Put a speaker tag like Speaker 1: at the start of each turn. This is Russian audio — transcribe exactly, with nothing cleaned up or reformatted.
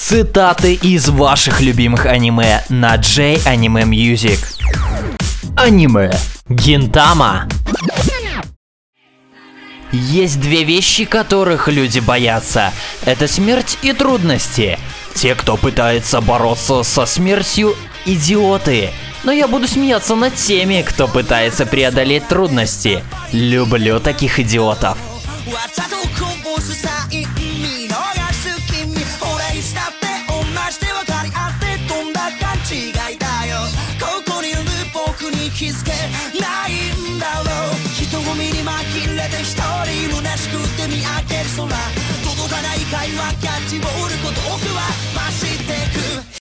Speaker 1: Цитаты из ваших любимых аниме на J Anime Music. Аниме. Гинтама. Есть две вещи, которых люди боятся. Это смерть и трудности. Те, кто пытается бороться со смертью, идиоты. Но я буду смеяться над теми, кто пытается преодолеть трудности. Люблю таких идиотов.